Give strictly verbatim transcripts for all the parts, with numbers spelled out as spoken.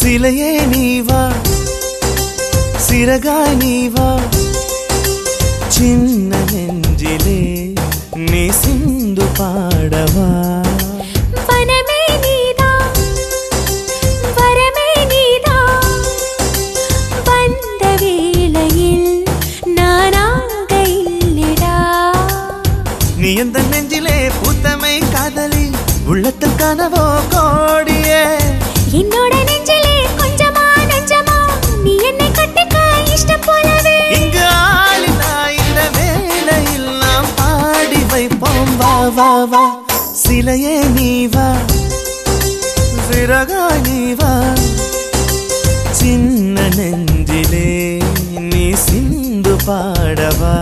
சிலையே நீ வா சிறகாய் நீ வா சின்ன நெஞ்சிலே நீ சிந்து பாடவா வனமே நீதான் வரமே நீதான் வந்த வேளையில் நானாக இல்லடா நீ எந்த நெஞ்சிலே பூத்தமை காதலி உள்ளத்தில் கனவோ கோடியே என்னோட நெஞ்சிலே கொஞ்சமா நெஞ்சமா நீ என்னை கட்டிக்க இஷ்டம் போலவே இங்கு ஆளினா இந்த வேளையில் நாம் பாடி வைப்போம் வா வா வா சிலையே நீ வா சிறகாய் நீ வா சின்ன நெஞ்சிலே நீ சிந்து பாடவா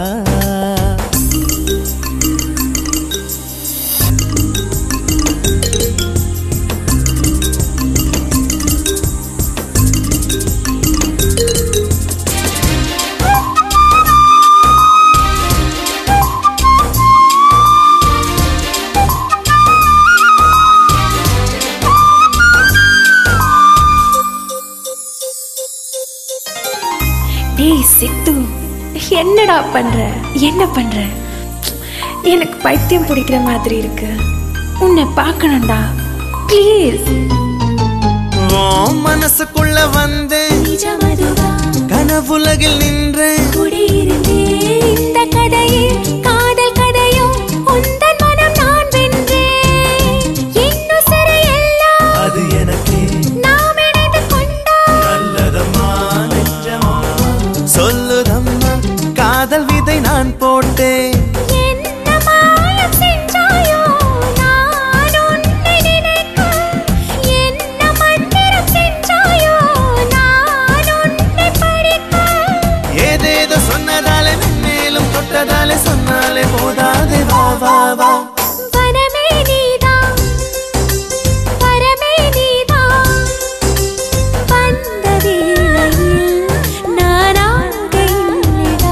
டேய் சித்து என்னடா பண்ற என்ன பண்ற எனக்கு பைத்தியம் பிடிக்கிற மாதிரி இருக்கு உன்னை பார்க்கணும்டா ப்ளீஸ் மனசுக்குள்ள வந்தேன் கனவுலகில் நின்றேன் இந்த கதையே காதல் கதையோ உந்தன் மனம் நான் வென்றேன் இன்னும் சிறையெல்லாம் அது எனக்கு நாம் இணைந்து கொண்டா நல்லதம்மா நெஞ்சமா சொல்லுதம்மா காதல் விதை நான் போட்டேன் என்ன மாயம் செஞ்சாயோ நான் உன்னை நினைக்க என்ன மந்திரம் செஞ்சாயோ நான் உன்னை படிக்க ஏதேதோ சொன்னதாலே மேலும் தொட்டதாலே சொன்னாலே போதாதே வா வா வா வனமே நீதான் வரமே நீதான் வந்த வேளையில் நானாக இல்லடா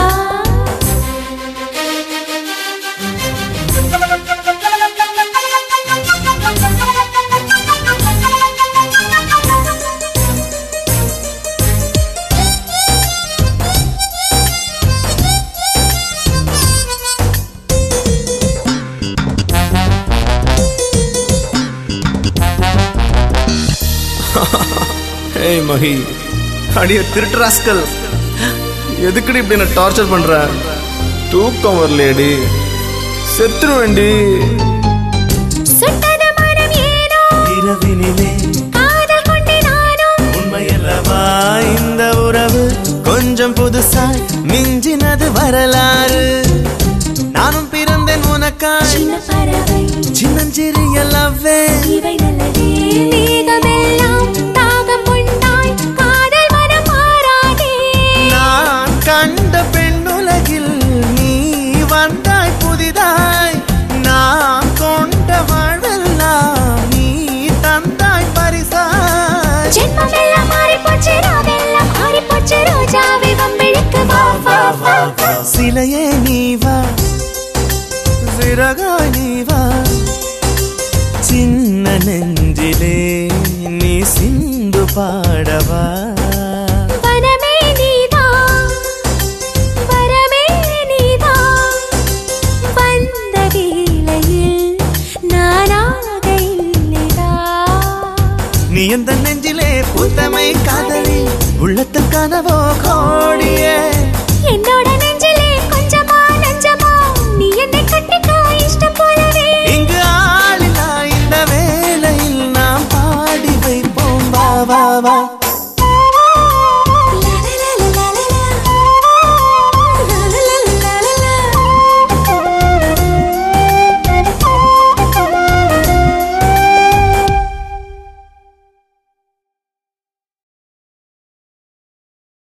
ஏய் மஹி அடியே திருட்டு ராஸ்கல் எதுக்குடி இப்படி என்ன டார்ச்சர் பண்ற தூக்கம் வரலையடி செத்துருவேண்டி சுட்டத மனம் ஏனோ இரவினிலே காதல் கொண்டே நானும் உண்மையல்லவா இந்த உறவு கொஞ்சம் புதுசாய் மிஞ்சினது வரலாறு நானும் பிறந்தேன் உனக்காய் சின்ன பறவை சின்னஞ்சிறிய லவ்வே இவை நல்லதே மேகமெல்லாம் தாகம் கொண்டாய் காதல் மனம் மாறாதே நான் கண்ட பெண்ணுலகில் நீ வந்தாய் புதிதாய் நான் கொண்ட வாழ்வெல்லாம் நீ தந்தாய் பரிசாய் ஜென்மமெல்லாம் மாறி போச்சு ராவெல்லாம் மாறி போச்சு ரோஜாவை வம்பிழுக்கு வா வா வா வா சிலையே நீ வா சிறகாய் நீ வா சின்ன நெஞ்சிலே நீ சிந்து பாடவா வனமே நீதான் வரமே நீதான் வந்த வேளையில் நானாக இல்லடா நீ எந்த நெஞ்சிலே பூத்தமை காதலி உள்ளத்தில் கனவோ கோடியே